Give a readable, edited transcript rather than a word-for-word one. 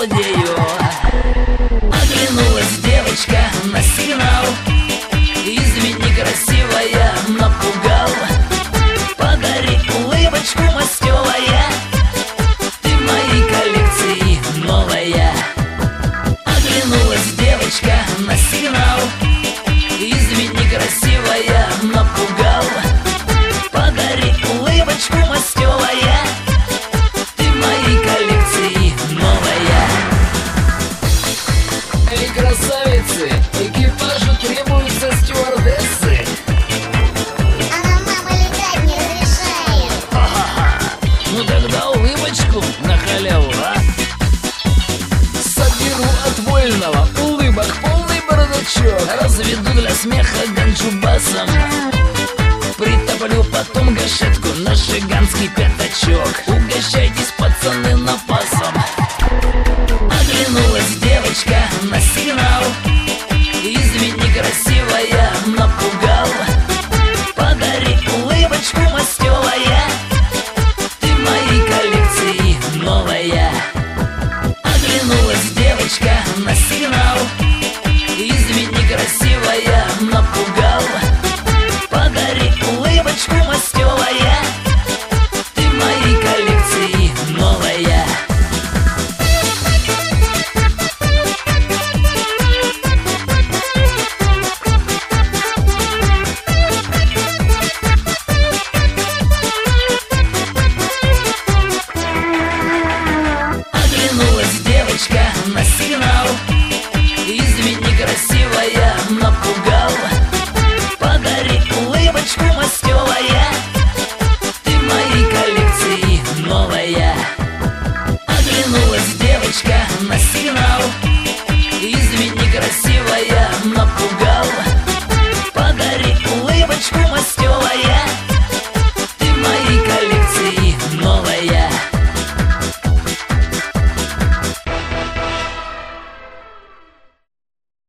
балдею. Оглянулась девочка на сигнал: извини, красивая, напугал. Подари улыбочку, мастёвая, ты в моей коллекции новая. Оглянулась девочка на сигнал: извини, красивая, напугал. Подари улыбочку, мастёвая, ты в моей коллекции новая. Эй, красавицы, экипажу требуются стюардессы. А нам мама летать не разрешает. Ха-ха-ха. Ну тогда улыбочку на халяву, а? Соберу от вольного улыбок полный бардачок. Разведу для смеха ганджубасом. Притоплю потом гашетку на жиганский пятачок. Угощайтесь, пацаны, на пас.